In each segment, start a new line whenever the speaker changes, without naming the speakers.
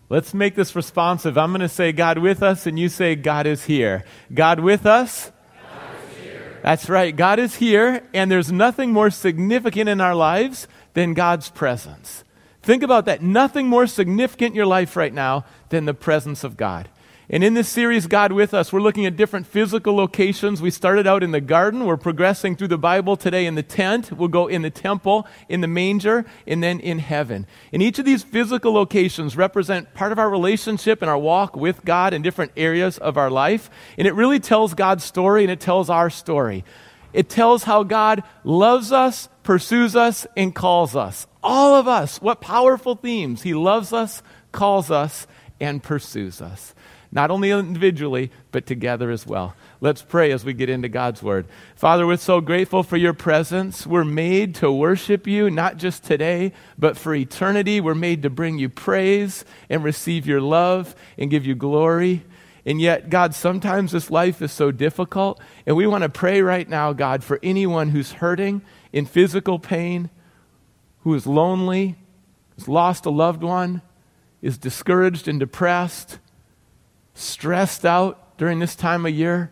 Let's make this responsive. I'm going to say God with us, and you say God is here. God with us?
God is here.
That's right. God is here, and there's nothing more significant in our lives than God's presence. Think about that. Nothing more significant in your life right now than the presence of God. And in this series, God with Us, we're looking at different physical locations. We started out in the garden. We're progressing through the Bible today in the tent. We'll go in the temple, in the manger, and then in heaven. And each of these physical locations represent part of our relationship and our walk with God in different areas of our life. And it really tells God's story, and it tells our story. It tells how God loves us, pursues us, and calls us. All of us. What powerful themes. He loves us, calls us, and pursues us. Not only individually, but together as well. Let's pray as we get into God's Word. Father, we're so grateful for your presence. We're made to worship you, not just today, but for eternity. We're made to bring you praise and receive your love and give you glory. And yet, God, sometimes this life is so difficult, and we want to pray right now, God, for anyone who's hurting, in physical pain, who is lonely, has lost a loved one, is discouraged and depressed, stressed out during this time of year.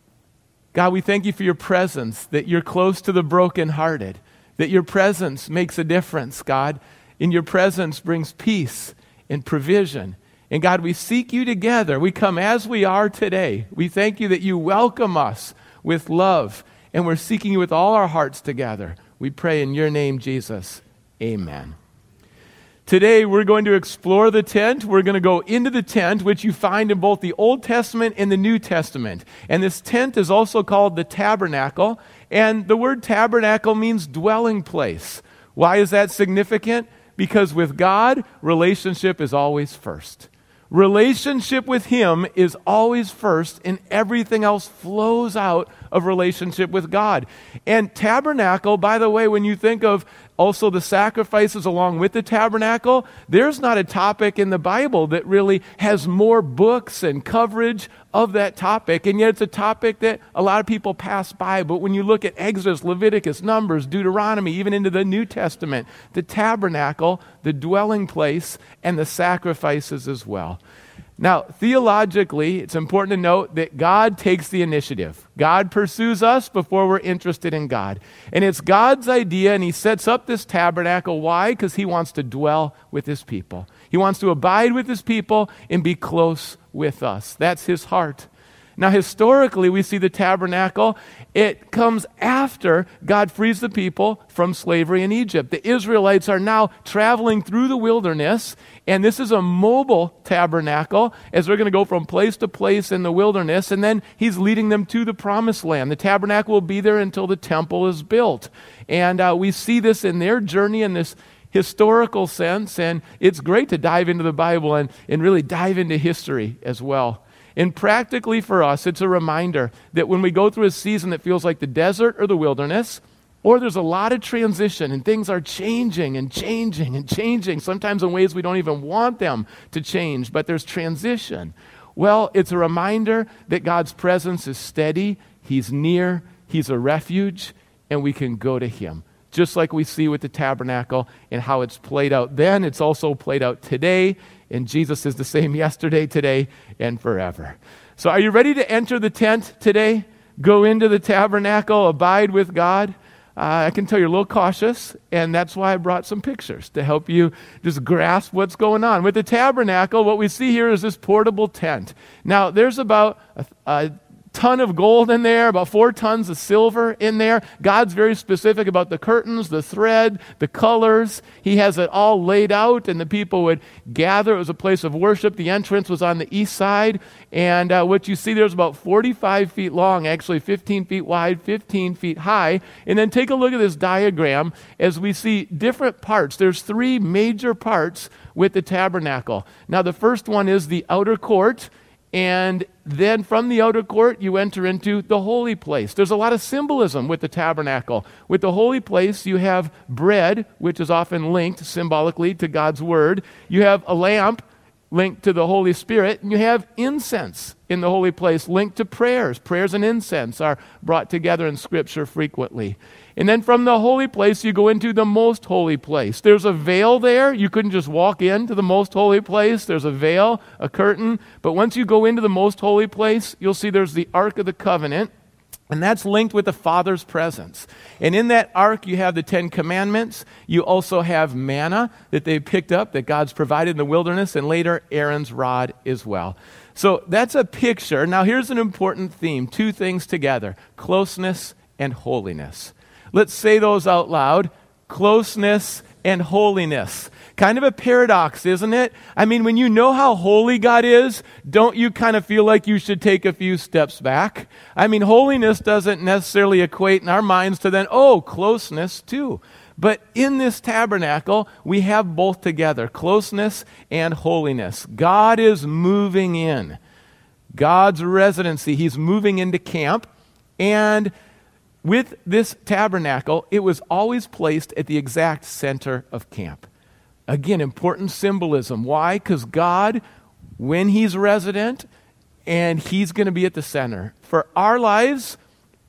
God, we thank you for your presence, that you're close to the brokenhearted, that your presence makes a difference, God. In your presence brings peace and provision. And God, we seek you together. We come as we are today. We thank you that you welcome us with love, and we're seeking you with all our hearts together. We pray in your name, Jesus. Amen. Today, we're going to explore the tent. We're going to go into the tent, which you find in both the Old Testament and the New Testament. And this tent is also called the tabernacle. And the word tabernacle means dwelling place. Why is that significant? Because with God, relationship is always first. Relationship with Him is always first, and everything else flows out of relationship with God. And tabernacle, by the way, when you think of also the sacrifices along with the tabernacle, there's not a topic in the Bible that really has more books and coverage of that topic, and yet it's a topic that a lot of people pass by. But when you look at Exodus, Leviticus, Numbers, Deuteronomy, even into the New Testament, the tabernacle, the dwelling place, and the sacrifices as well. Now, theologically, it's important to note that God takes the initiative. God pursues us before we're interested in God. And it's God's idea, and He sets up this tabernacle. Why? Because He wants to dwell with His people. He wants to abide with His people and be close with us. That's His heart. Now, historically, we see the tabernacle. It comes after God frees the people from slavery in Egypt. The Israelites are now traveling through the wilderness, and this is a mobile tabernacle as they're going to go from place to place in the wilderness, and then He's leading them to the promised land. The tabernacle will be there until the temple is built. And we see this in their journey in this historical sense, and it's great to dive into the Bible and really dive into history as well. And practically for us, it's a reminder that when we go through a season that feels like the desert or the wilderness, or there's a lot of transition and things are changing and changing and changing, sometimes in ways we don't even want them to change, but there's transition. Well, it's a reminder that God's presence is steady, He's near, He's a refuge, and we can go to Him. Just like we see with the tabernacle and how it's played out then, it's also played out today. And Jesus is the same yesterday, today, and forever. So are you ready to enter the tent today? Go into the tabernacle, abide with God? I can tell you're a little cautious, and that's why I brought some pictures to help you just grasp what's going on. With the tabernacle, what we see here is this portable tent. Now, there's about a ton of gold in there, about 4 tons of silver in there. God's very specific about the curtains, the thread, the colors. He has it all laid out, and the people would gather. It was a place of worship. The entrance was on the east side, and what you see there is about 45 feet long, actually 15 feet wide, 15 feet high. And then take a look at this diagram as we see different parts. There's 3 major parts with the tabernacle. Now, the first one is the outer court, and then from the outer court, you enter into the holy place. There's a lot of symbolism with the tabernacle. With the holy place, you have bread, which is often linked symbolically to God's word. You have a lamp, linked to the Holy Spirit, and you have incense in the holy place linked to prayers. Prayers and incense are brought together in Scripture frequently. And then from the holy place, you go into the most holy place. There's a veil there. You couldn't just walk into the most holy place. There's a veil, a curtain. But once you go into the most holy place, you'll see there's the Ark of the Covenant. And that's linked with the Father's presence. And in that ark, you have the 10 Commandments. You also have manna that they picked up, that God's provided in the wilderness, and later Aaron's rod as well. So that's a picture. Now here's an important theme. Two things together: closeness and holiness. Let's say those out loud. Closeness and holiness. Kind of a paradox, isn't it? I mean, when you know how holy God is, don't you kind of feel like you should take a few steps back? I mean, holiness doesn't necessarily equate in our minds to then, closeness too. But in this tabernacle, we have both together, closeness and holiness. God is moving in. God's residency, He's moving into camp. And with this tabernacle, it was always placed at the exact center of camp. Again, important symbolism. Why? Because God, when He's resident, and He's going to be at the center. For our lives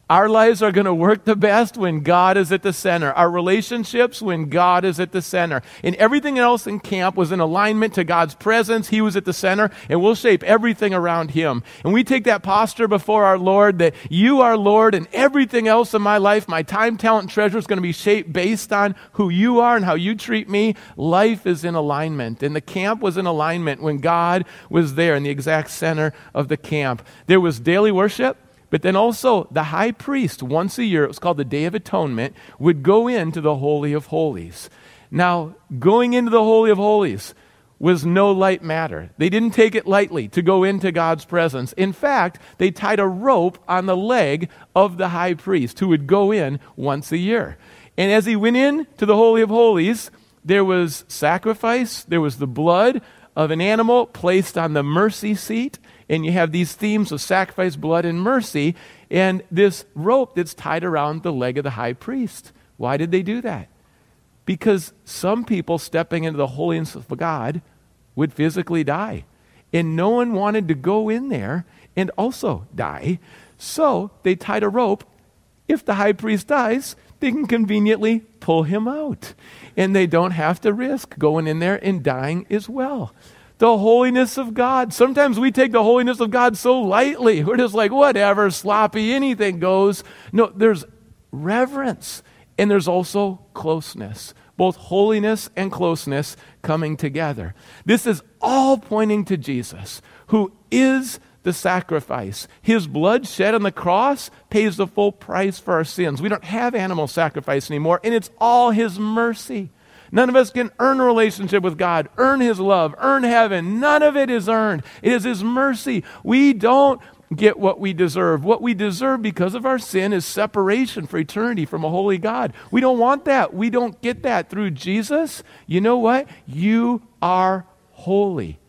are going to work the best when God is at the center. Our relationships, when God is at the center. And everything else in camp was in alignment to God's presence. He was at the center, and we'll shape everything around Him. And we take that posture before our Lord, that You are Lord, and everything else in my life, my time, talent, and treasure is going to be shaped based on who You are and how You treat me. Life is in alignment. And the camp was in alignment when God was there in the exact center of the camp. There was daily worship. But then also the high priest, once a year, it was called the Day of Atonement, would go into the Holy of Holies. Now, going into the Holy of Holies was no light matter. They didn't take it lightly to go into God's presence. In fact, they tied a rope on the leg of the high priest who would go in once a year. And as he went in to the Holy of Holies, there was sacrifice, there was the blood of an animal placed on the mercy seat. And you have these themes of sacrifice, blood, and mercy, and this rope that's tied around the leg of the high priest. Why did they do that? Because some people stepping into the holiness of God would physically die. And no one wanted to go in there and also die. So they tied a rope. If the high priest dies, they can conveniently pull him out. And they don't have to risk going in there and dying as well. The holiness of God. Sometimes we take the holiness of God so lightly. We're just like, whatever, sloppy, anything goes. No, there's reverence, and there's also closeness. Both holiness and closeness coming together. This is all pointing to Jesus, who is the sacrifice. His blood shed on the cross pays the full price for our sins. We don't have animal sacrifice anymore, and it's all His mercy. None of us can earn a relationship with God, earn His love, earn heaven. None of it is earned. It is His mercy. We don't get what we deserve. What we deserve because of our sin is separation for eternity from a holy God. We don't want that. We don't get that through Jesus. You know what? You are holy.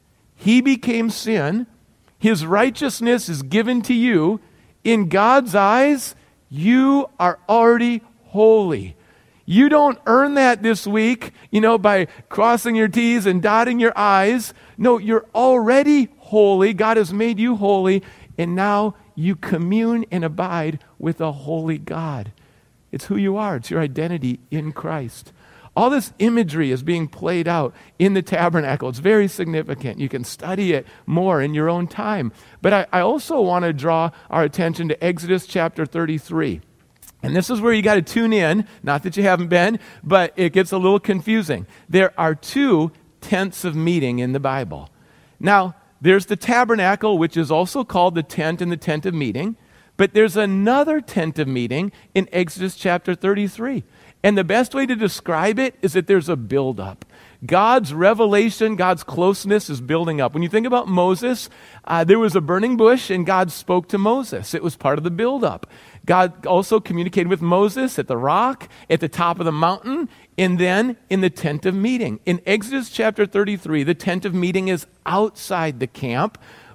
He became sin. His righteousness is given to you. In God's eyes, you are already holy. You don't earn that this week, by crossing your T's and dotting your I's. No, you're already holy. God has made you holy, and now you commune and abide with a holy God. It's who you are. It's your identity in Christ. All this imagery is being played out in the tabernacle. It's very significant. You can study it more in your own time. But I also want to draw our attention to Exodus chapter 33. And this is where you got to tune in, not that you haven't been, but it gets a little confusing. There are 2 tents of meeting in the Bible. Now, there's the tabernacle, which is also called the tent and the tent of meeting, but there's another tent of meeting in Exodus chapter 33. And the best way to describe it is that there's a buildup. God's revelation, God's closeness is building up. When you think about Moses, there was a burning bush and God spoke to Moses. It was part of the buildup. God also communicated with Moses at the rock, at the top of the mountain, and then in the tent of meeting. In Exodus chapter 33, the tent of meeting is outside the camp,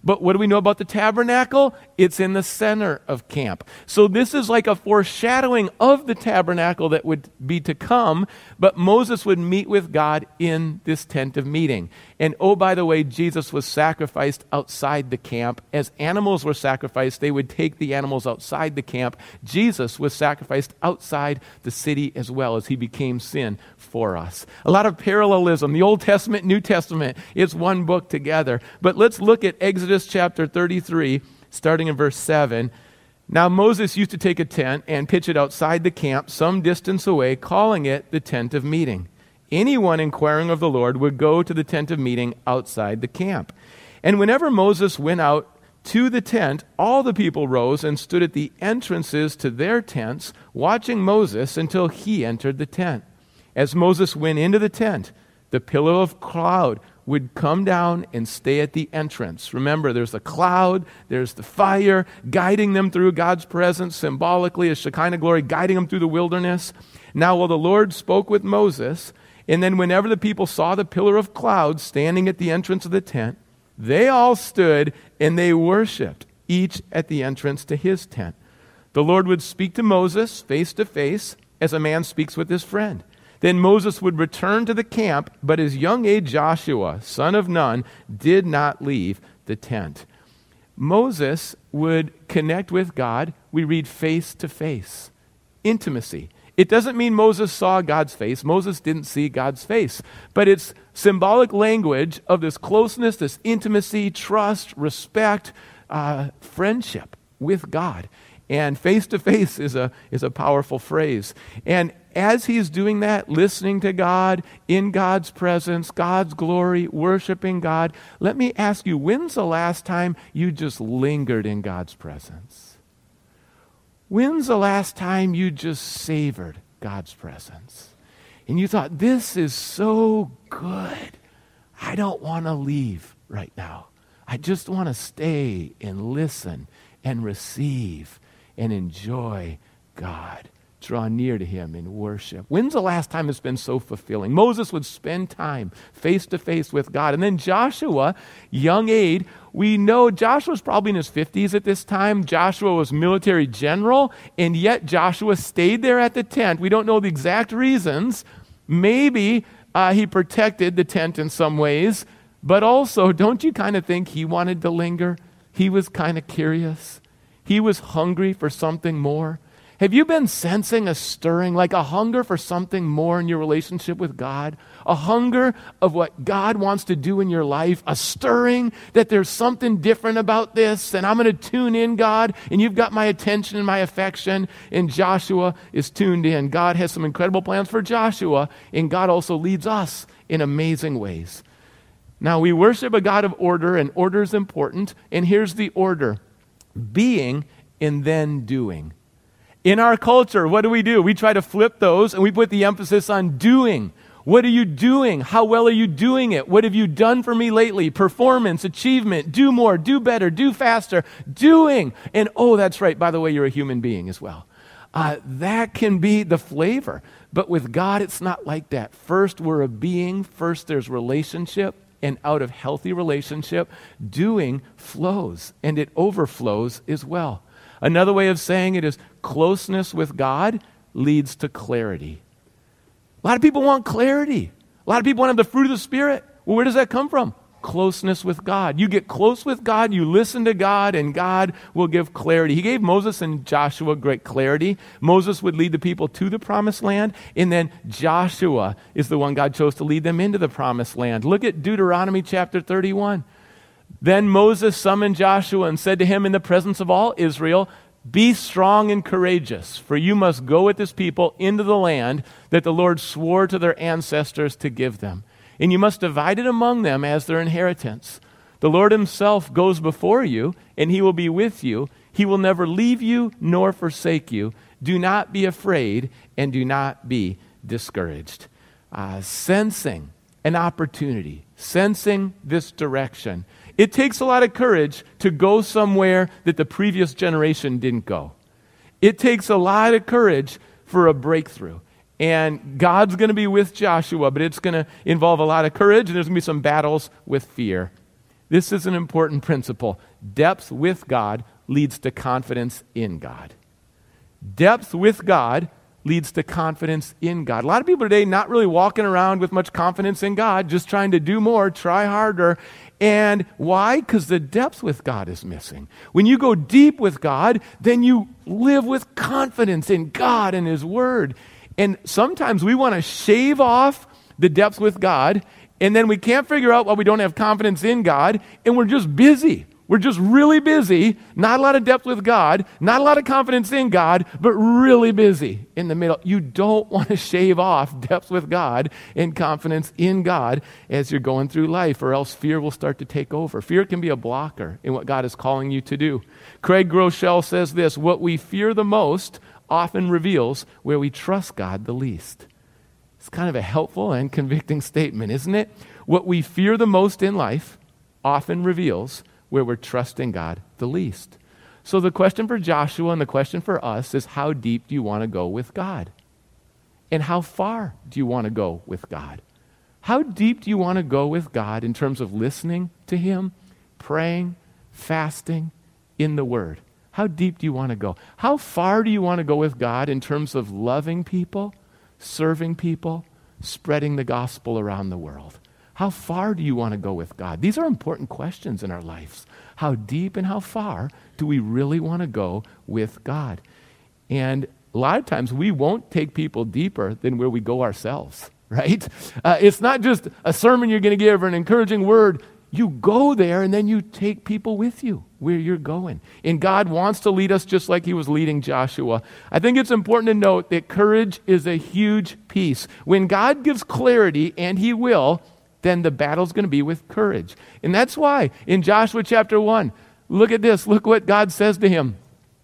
But what do we know about the tabernacle? It's in the center of camp. So this is like a foreshadowing of the tabernacle that would be to come, but Moses would meet with God in this tent of meeting. And oh, by the way, Jesus was sacrificed outside the camp. As animals were sacrificed, they would take the animals outside the camp. Jesus was sacrificed outside the city as well, as he became sin for us. A lot of parallelism. The Old Testament, New Testament, it's one book together. But let's look at Exodus chapter 33, starting in verse 7. Now Moses used to take a tent and pitch it outside the camp some distance away, calling it the tent of meeting. Anyone inquiring of the Lord would go to the tent of meeting outside the camp. And whenever Moses went out to the tent, all the people rose and stood at the entrances to their tents, watching Moses until he entered the tent. As Moses went into the tent, the pillar of cloud would come down and stay at the entrance. Remember, there's the cloud, there's the fire, guiding them through God's presence, symbolically as Shekinah glory, guiding them through the wilderness. Now, while the Lord spoke with Moses, and then whenever the people saw the pillar of cloud standing at the entrance of the tent, they all stood and they worshiped, each at the entrance to his tent. The Lord would speak to Moses face to face as a man speaks with his friend. Then Moses would return to the camp, but his young aide Joshua, son of Nun, did not leave the tent. Moses would connect with God, we read face to face, intimacy. It doesn't mean Moses saw God's face. Moses didn't see God's face. But it's symbolic language of this closeness, this intimacy, trust, respect, friendship with God. And face to face is a powerful phrase. And as he's doing that, listening to God, in God's presence, God's glory, worshiping God, let me ask you, when's the last time you just lingered in God's presence? When's the last time you just savored God's presence? And you thought, this is so good. I don't want to leave right now. I just want to stay and listen and receive and enjoy God. Draw near to him in worship. When's the last time it's been so fulfilling? Moses would spend time face to face with God. And then Joshua, young aide, we know Joshua's probably in his 50s at this time. Joshua was military general, and yet Joshua stayed there at the tent. We don't know the exact reasons. Maybe he protected the tent in some ways, but also, don't you kind of think he wanted to linger? He was kind of curious. He was hungry for something more. Have you been sensing a stirring, like a hunger for something more in your relationship with God? A hunger of what God wants to do in your life? A stirring that there's something different about this, and I'm going to tune in, God, and you've got my attention and my affection, and Joshua is tuned in. God has some incredible plans for Joshua, and God also leads us in amazing ways. Now, we worship a God of order, and order is important, and here's the order: being and then doing. In our culture, what do? We try to flip those and we put the emphasis on doing. What are you doing? How well are you doing it? What have you done for me lately? Performance, achievement, do more, do better, do faster, doing. And oh, that's right, by the way, you're a human being as well. That can be the flavor. But with God, it's not like that. First, we're a being. First, there's relationship. And out of healthy relationship, doing flows, and it overflows as well. Another way of saying it is closeness with God leads to clarity. A lot of people want clarity. A lot of people want the fruit of the Spirit. Well, where does that come from? Closeness with God. You get close with God, you listen to God, and God will give clarity. He gave Moses and Joshua great clarity. Moses would lead the people to the promised land, and then Joshua is the one God chose to lead them into the promised land. Look at Deuteronomy chapter 31. Then Moses summoned Joshua and said to him in the presence of all Israel, "Be strong and courageous, for you must go with this people into the land that the Lord swore to their ancestors to give them. And you must divide it among them as their inheritance. The Lord himself goes before you, and he will be with you. He will never leave you nor forsake you. Do not be afraid, and do not be discouraged." Sensing an opportunity, sensing this direction. It takes a lot of courage to go somewhere that the previous generation didn't go. It takes a lot of courage for a breakthrough. And God's going to be with Joshua, but it's going to involve a lot of courage, and there's going to be some battles with fear. This is an important principle. Depth with God leads to confidence in God. Depth with God leads to confidence in God. A lot of people today not really walking around with much confidence in God, just trying to do more, try harder. And why? Because the depth with God is missing. When you go deep with God, then you live with confidence in God and His Word. And sometimes we want to shave off the depth with God, and then we can't figure out why we don't have confidence in God, and we're just busy. We're just really busy, not a lot of depth with God, not a lot of confidence in God, but really busy in the middle. You don't want to shave off depth with God and confidence in God as you're going through life, or else fear will start to take over. Fear can be a blocker in what God is calling you to do. Craig Groeschel says this: what we fear the most often reveals where we trust God the least. It's kind of a helpful and convicting statement, isn't it? What we fear the most in life often reveals where we're trusting God the least. So the question for Joshua and the question for us is, how deep do you want to go with God? And how far do you want to go with God? How deep do you want to go with God in terms of listening to Him, praying, fasting, in the Word? How deep do you want to go? How far do you want to go with God in terms of loving people, serving people, spreading the gospel around the world? How far do you want to go with God? These are important questions in our lives. How deep and how far do we really want to go with God? And a lot of times we won't take people deeper than where we go ourselves, right? It's not just a sermon you're going to give or an encouraging word. You go there and then you take people with you where you're going. And God wants to lead us just like He was leading Joshua. I think it's important to note that courage is a huge piece. When God gives clarity, and He will, then the battle's going to be with courage. And that's why in Joshua chapter 1, look at this. Look what God says to him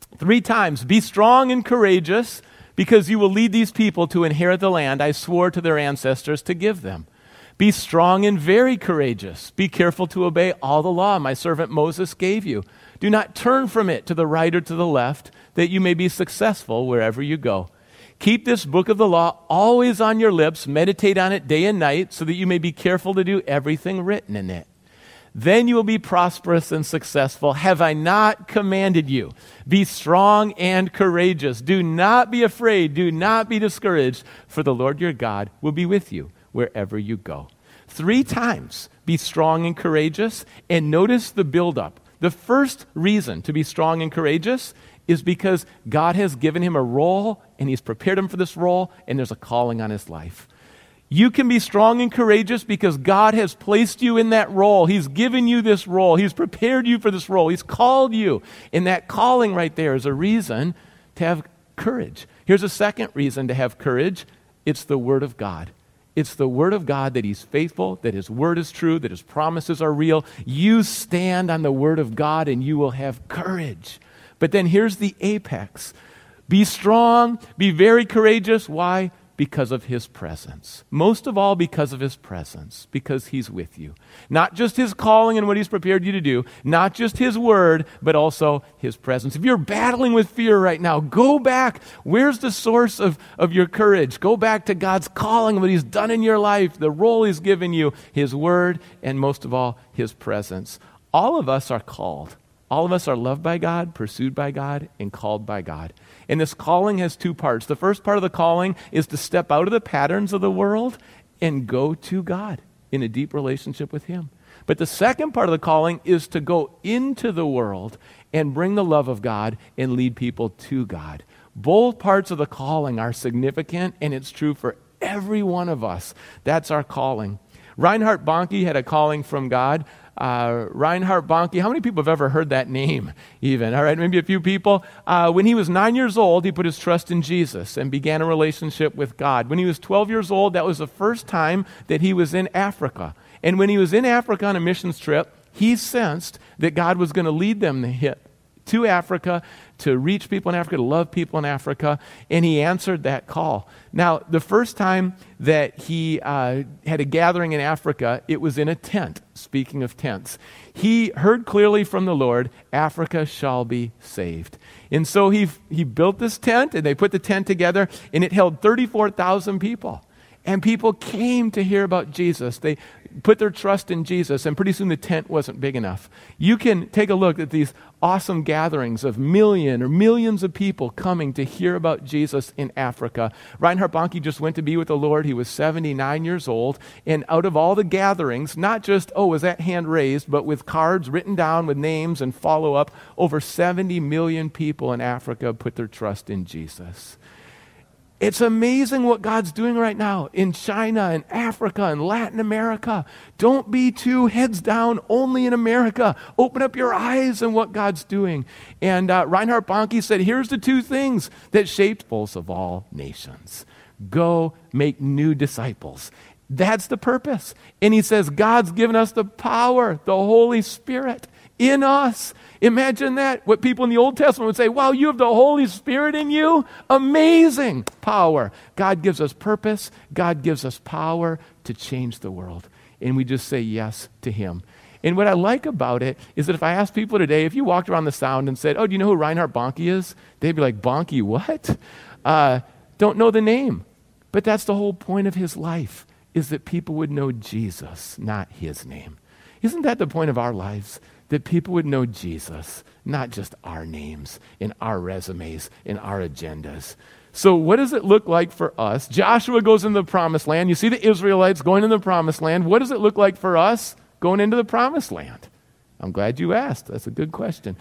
3 times. Be strong and courageous, because you will lead these people to inherit the land I swore to their ancestors to give them. Be strong and very courageous. Be careful to obey all the law my servant Moses gave you. Do not turn from it to the right or to the left, that you may be successful wherever you go. Keep this book of the law always on your lips. Meditate on it day and night, so that you may be careful to do everything written in it. Then you will be prosperous and successful. Have I not commanded you? Be strong and courageous. Do not be afraid. Do not be discouraged, for the Lord your God will be with you wherever you go. 3 times, be strong and courageous. And notice the buildup. The first reason to be strong and courageous is because God has given him a role, and He's prepared him for this role, and there's a calling on his life. You can be strong and courageous because God has placed you in that role. He's given you this role. He's prepared you for this role. He's called you. And that calling right there is a reason to have courage. Here's a second reason to have courage. It's the Word of God. It's the Word of God that He's faithful, that His Word is true, that His promises are real. You stand on the Word of God and you will have courage. But then here's the apex. Be strong, be very courageous. Why? Because of His presence. Most of all, because of His presence, because He's with you. Not just His calling and what He's prepared you to do, not just His Word, but also His presence. If you're battling with fear right now, go back. Where's the source of your courage? Go back to God's calling, what He's done in your life, the role He's given you, His Word, and most of all, His presence. All of us are called. All of us are loved by God, pursued by God, and called by God. And this calling has 2 parts. The first part of the calling is to step out of the patterns of the world and go to God in a deep relationship with Him. But the second part of the calling is to go into the world and bring the love of God and lead people to God. Both parts of the calling are significant, and it's true for every one of us. That's our calling. Reinhard Bonnke had a calling from God. Reinhard Bonnke, how many people have ever heard that name even? All right, maybe a few people. When he was 9 years old, he put his trust in Jesus and began a relationship with God. When he was 12 years old, that was the first time that he was in Africa. And when he was in Africa on a missions trip, he sensed that God was going to lead them to Africa, to reach people in Africa, to love people in Africa, and he answered that call. Now, the first time that he had a gathering in Africa, it was in a tent. Speaking of tents, he heard clearly from the Lord, Africa shall be saved. And so he built this tent, and they put the tent together, and it held 34,000 people. And people came to hear about Jesus. put their trust in Jesus, and pretty soon the tent wasn't big enough. You can take a look at these awesome gatherings of millions of people coming to hear about Jesus in Africa. Reinhard Bonnke just went to be with the Lord. He was 79 years old. And out of all the gatherings, not just, was that hand raised, but with cards written down with names and follow-up, over 70 million people in Africa put their trust in Jesus. It's amazing what God's doing right now in China and Africa and Latin America. Don't be too heads down only in America. Open up your eyes on what God's doing. And Reinhard Bonnke said, here's the two things that shaped disciples of all nations. Go make new disciples. That's the purpose. And he says, God's given us the power, the Holy Spirit in us. Imagine that. What people in the Old Testament would say, wow, you have the Holy Spirit in you? Amazing power. God gives us purpose. God gives us power to change the world. And we just say yes to him. And what I like about it is that if I ask people today, if you walked around the Sound and said, do you know who Reinhard Bonnke is? They'd be like, Bonnke what? Don't know the name. But that's the whole point of his life, is that people would know Jesus, not his name. Isn't that the point of our lives? That people would know Jesus, not just our names and our resumes and our agendas. So what does it look like for us? Joshua goes into the promised land. You see the Israelites going into the promised land. What does it look like for us going into the promised land? I'm glad you asked. That's a good question.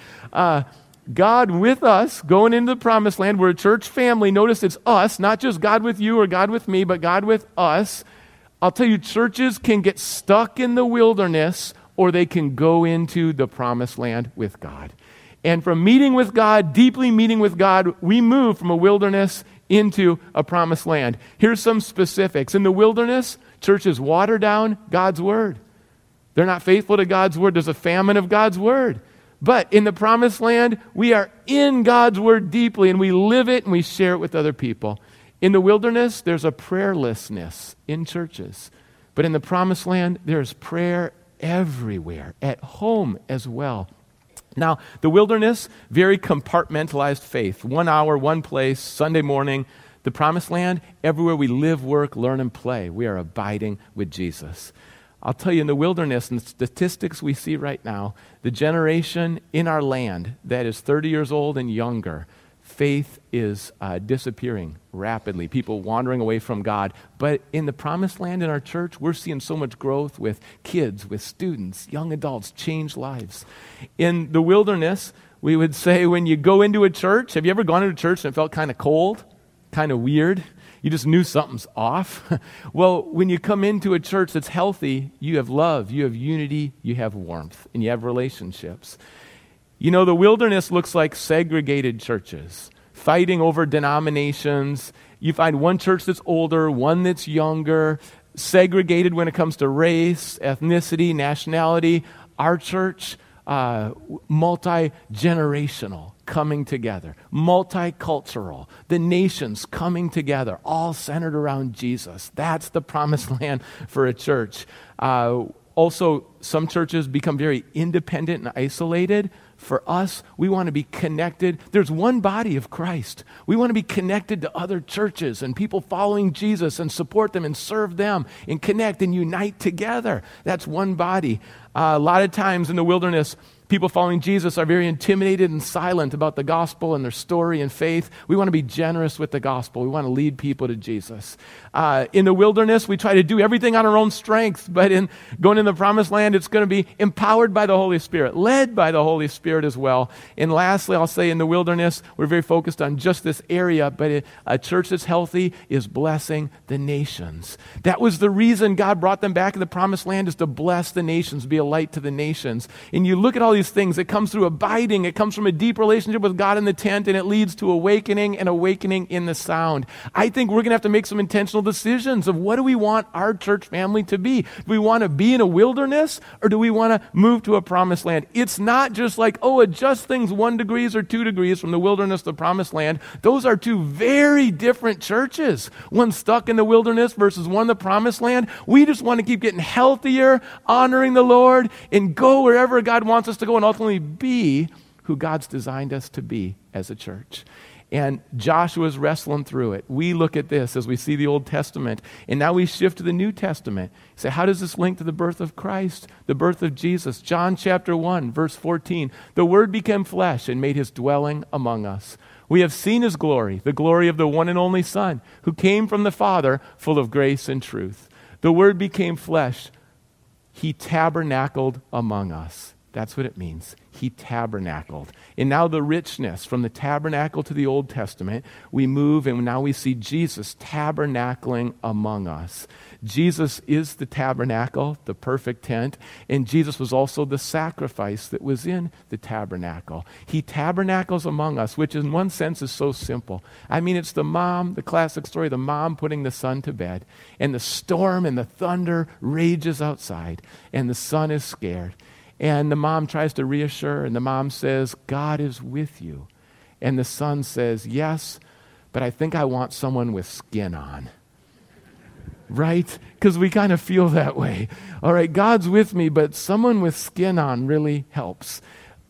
God with us going into the promised land. We're a church family. Notice it's us, not just God with you or God with me, but God with us. I'll tell you, churches can get stuck in the wilderness, or they can go into the promised land with God. And from meeting with God, deeply meeting with God, we move from a wilderness into a promised land. Here's some specifics. In the wilderness, churches water down God's word. They're not faithful to God's word. There's a famine of God's word. But in the promised land, we are in God's word deeply, and we live it and we share it with other people. In the wilderness, there's a prayerlessness in churches. But in the promised land, there's prayer everywhere, at home as well. Now, the wilderness, very compartmentalized faith. 1 hour, one place, Sunday morning. The promised land, everywhere we live, work, learn, and play. We are abiding with Jesus. I'll tell you, in the wilderness, and the statistics we see right now, the generation in our land that is 30 years old and younger, faith is disappearing rapidly. People wandering away from God. But in the promised land in our church, we're seeing so much growth with kids, with students, young adults, change lives. In the wilderness, we would say when you go into a church, have you ever gone into a church and it felt kind of cold, kind of weird? You just knew something's off. Well, when you come into a church that's healthy, you have love, you have unity, you have warmth, and you have relationships. You know, the wilderness looks like segregated churches, fighting over denominations. You find one church that's older, one that's younger, segregated when it comes to race, ethnicity, nationality. Our church, multi-generational, coming together, multicultural, the nations coming together, all centered around Jesus. That's the promised land for a church. Also, some churches become very independent and isolated. For us, we want to be connected. There's one body of Christ. We want to be connected to other churches and people following Jesus and support them and serve them and connect and unite together. That's one body. A lot of times in the wilderness, people following Jesus are very intimidated and silent about the gospel and their story and faith. We want to be generous with the gospel. We want to lead people to Jesus. In the wilderness, we try to do everything on our own strength, but in going in the promised land, it's going to be empowered by the Holy Spirit, led by the Holy Spirit as well. And lastly, I'll say in the wilderness, we're very focused on just this area, but a church that's healthy is blessing the nations. That was the reason God brought them back in the promised land, is to bless the nations, be a light to the nations. And you look at all these things, it comes through abiding, it comes from a deep relationship with God in the tent, and it leads to awakening and awakening in the Sound. I think we're going to have to make some intentional decisions of what do we want our church family to be. Do we want to be in a wilderness, or do we want to move to a promised land? It's not just like, adjust things 1 degree or 2 degrees from the wilderness to the promised land. Those are two very different churches. One stuck in the wilderness versus one in the promised land. We just want to keep getting healthier, honoring the Lord, and go wherever God wants us to go, and ultimately be who God's designed us to be as a church. And Joshua's wrestling through it. We look at this as we see the Old Testament, and now we shift to the New Testament. You say, how does this link to the birth of Christ, the birth of Jesus? John chapter 1, verse 14. The Word became flesh and made his dwelling among us. We have seen his glory, the glory of the one and only Son, who came from the Father, full of grace and truth. The Word became flesh. He tabernacled among us. That's what it means. He tabernacled. And now the richness from the tabernacle to the Old Testament, we move and now we see Jesus tabernacling among us. Jesus is the tabernacle, the perfect tent, and Jesus was also the sacrifice that was in the tabernacle. He tabernacles among us, which in one sense is so simple. I mean, it's the classic story, the mom putting the son to bed, and the storm and the thunder rages outside, and the son is scared. And the mom tries to reassure, and the mom says, God is with you. And the son says, yes, but I think I want someone with skin on. Right? Because we kind of feel that way. All right, God's with me, but someone with skin on really helps.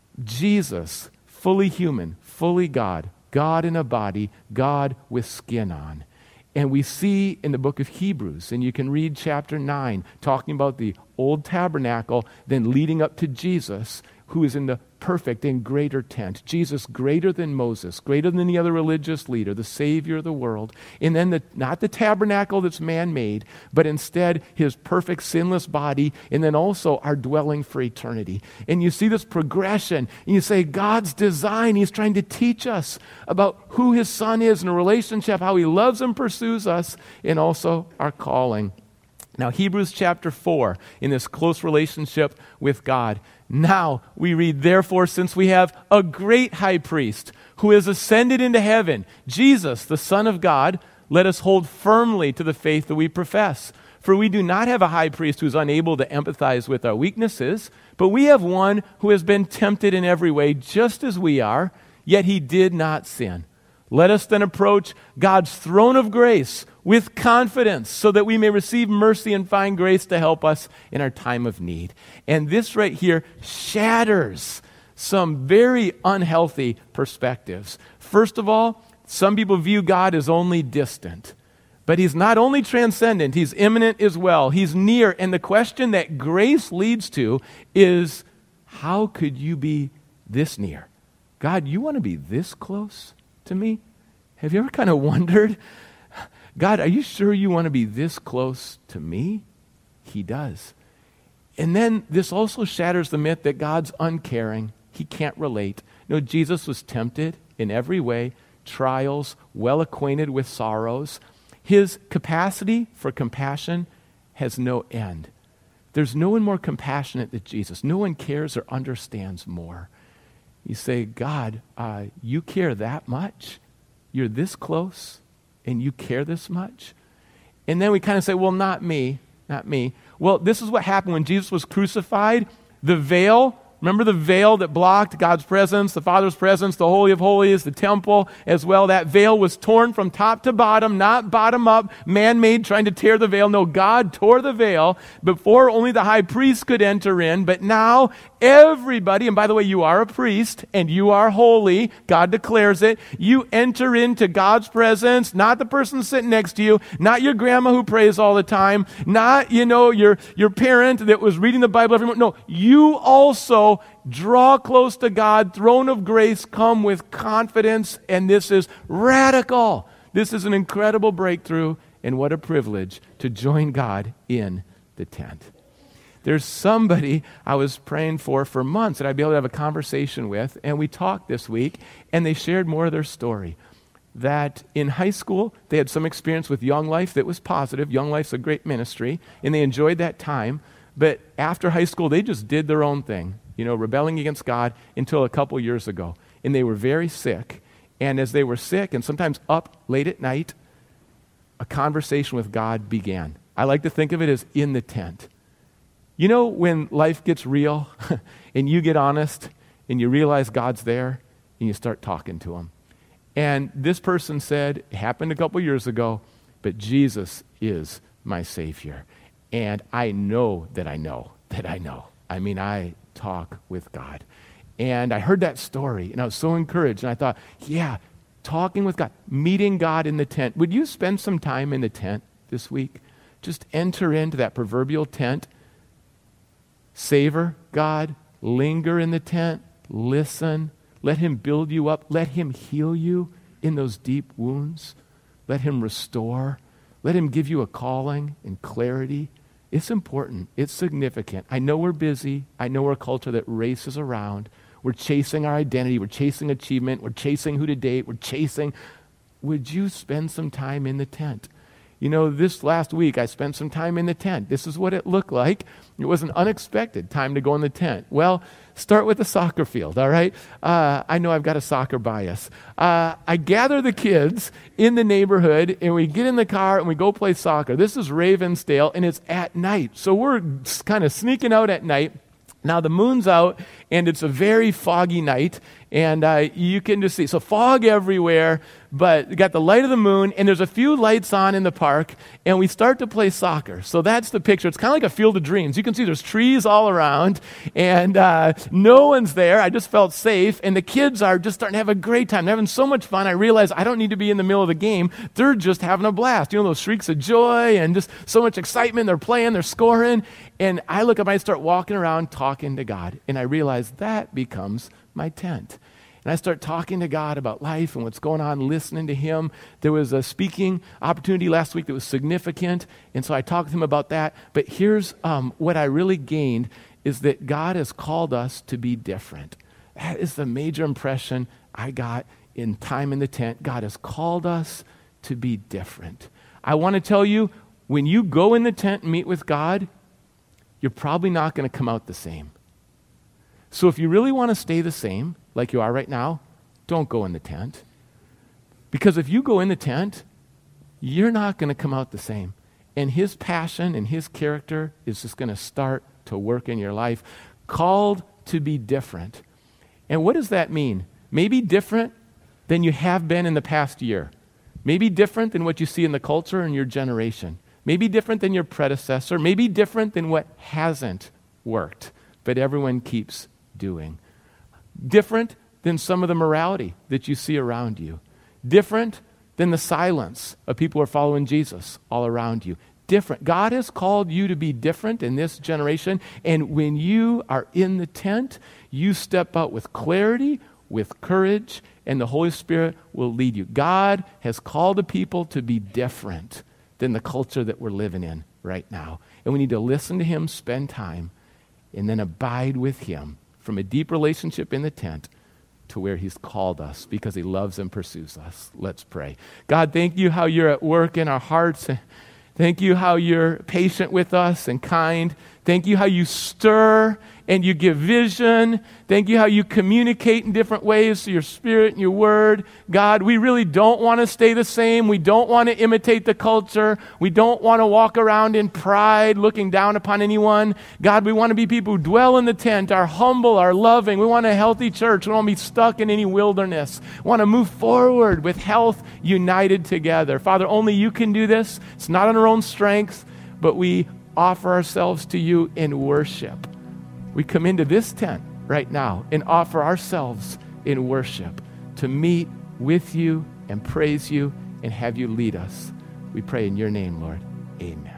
Jesus, fully human, fully God, God in a body, God with skin on. And we see in the book of Hebrews, and you can read chapter 9, talking about the old tabernacle, then leading up to Jesus, who is in the perfect and greater tent. Jesus greater than Moses, greater than the other religious leader, the Savior of the world. And then not the tabernacle that's man-made, but instead his perfect sinless body, and then also our dwelling for eternity. And you see this progression, and you say, God's design, he's trying to teach us about who his son is in a relationship, how he loves and pursues us, and also our calling. Now, Hebrews chapter 4, in this close relationship with God, now we read, therefore, since we have a great high priest who has ascended into heaven, Jesus, the Son of God, let us hold firmly to the faith that we profess. For we do not have a high priest who is unable to empathize with our weaknesses, but we have one who has been tempted in every way, just as we are, yet he did not sin. Let us then approach God's throne of grace with confidence so that we may receive mercy and find grace to help us in our time of need. And this right here shatters some very unhealthy perspectives. First of all, some people view God as only distant. But he's not only transcendent, he's immanent as well. He's near. And the question that grace leads to is, how could you be this near? God, you want to be this close to me? Have you ever kind of wondered, God, are you sure you want to be this close to me? He does. And then this also shatters the myth that God's uncaring. He can't relate. No, Jesus was tempted in every way, trials, well acquainted with sorrows. His capacity for compassion has no end. There's no one more compassionate than Jesus. No one cares or understands more. You say, God, you care that much? You're this close and you care this much? And then we kind of say, well, not me, not me. Well, this is what happened when Jesus was crucified. The veil, remember the veil that blocked God's presence, the Father's presence, the Holy of Holies, the temple as well. That veil was torn from top to bottom, not bottom up, man-made trying to tear the veil. No, God tore the veil. Before, only the high priest could enter in, but now everybody, and by the way, you are a priest and you are holy. God declares it. You enter into God's presence, not the person sitting next to you, not your grandma who prays all the time, not, your parent that was reading the Bible every morning. No, you also draw close to God, throne of grace, come with confidence, and this is radical. This is an incredible breakthrough, and what a privilege to join God in the tent. There's somebody I was praying for months that I'd be able to have a conversation with, and we talked this week, and they shared more of their story. That in high school, they had some experience with Young Life that was positive. Young Life's a great ministry, and they enjoyed that time. But after high school, they just did their own thing, rebelling against God until a couple years ago. And they were very sick. And as they were sick and sometimes up late at night, a conversation with God began. I like to think of it as in the tent. When life gets real and you get honest and you realize God's there and you start talking to him. And this person said, it happened a couple years ago, but Jesus is my Savior. And I know that I know that I know. I mean, I talk with God. And I heard that story and I was so encouraged. And I thought, yeah, talking with God, meeting God in the tent. Would you spend some time in the tent this week? Just enter into that proverbial tent. Savor God. Linger in the tent. Listen. Let him build you up. Let him heal you in those deep wounds. Let him restore. Let him give you a calling and clarity. It's important. It's significant. I know we're busy. I know we're a culture that races around. We're chasing our identity. We're chasing achievement. We're chasing who to date. We're chasing. Would you spend some time in the tent? You know, this last week I spent some time in the tent. This is what it looked like. It was an unexpected time to go in the tent. Well, start with the soccer field, all right? I know I've got a soccer bias. I gather the kids in the neighborhood, and we get in the car, and we go play soccer. This is Ravensdale, and it's at night. So we're kind of sneaking out at night. Now, the moon's out, and it's a very foggy night, and you can just see. So fog everywhere, but you got the light of the moon, and there's a few lights on in the park, and we start to play soccer. So that's the picture. It's kind of like a field of dreams. You can see there's trees all around, and no one's there. I just felt safe, and the kids are just starting to have a great time. They're having so much fun. I realize I don't need to be in the middle of the game. They're just having a blast. You know, those shrieks of joy and just so much excitement. They're playing, they're scoring, and I look up and I start walking around talking to God, and I realize that becomes my tent. And I start talking to God about life and what's going on, listening to him. There was a speaking opportunity last week that was significant, and so I talked to him about that. But here's what I really gained is that God has called us to be different. That is the major impression I got in time in the tent. God has called us to be different. I want to tell you, when you go in the tent and meet with God, you're probably not going to come out the same. So if you really want to stay the same, like you are right now, don't go in the tent. Because if you go in the tent, you're not going to come out the same. And his passion and his character is just going to start to work in your life. Called to be different. And what does that mean? Maybe different than you have been in the past year. Maybe different than what you see in the culture and your generation. Maybe different than your predecessor. Maybe different than what hasn't worked, but everyone keeps doing. Different than some of the morality that you see around you. Different than the silence of people who are following Jesus all around you. Different. God has called you to be different in this generation, and when you are in the tent, you step out with clarity, with courage, and the Holy Spirit will lead you. God has called the people to be different than the culture that we're living in right now. And we need to listen to him, spend time, and then abide with him from a deep relationship in the tent to where he's called us because he loves and pursues us. Let's pray. God, thank you how you're at work in our hearts. Thank you how you're patient with us and kind. Thank you how you stir and you give vision. Thank you how you communicate in different ways through your Spirit and your Word. God, we really don't want to stay the same. We don't want to imitate the culture. We don't want to walk around in pride, looking down upon anyone. God, we want to be people who dwell in the tent, are humble, are loving. We want a healthy church. We don't want to be stuck in any wilderness. We want to move forward with health united together. Father, only you can do this. It's not on our own strength, but we offer ourselves to you in worship. We come into this tent right now and offer ourselves in worship to meet with you and praise you and have you lead us. We pray in your name, Lord. Amen.